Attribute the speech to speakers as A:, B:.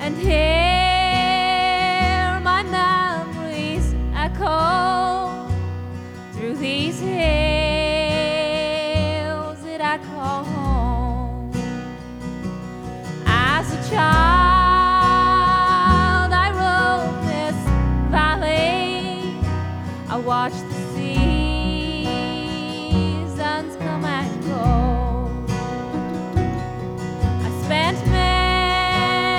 A: and hear my memories echo through these hills.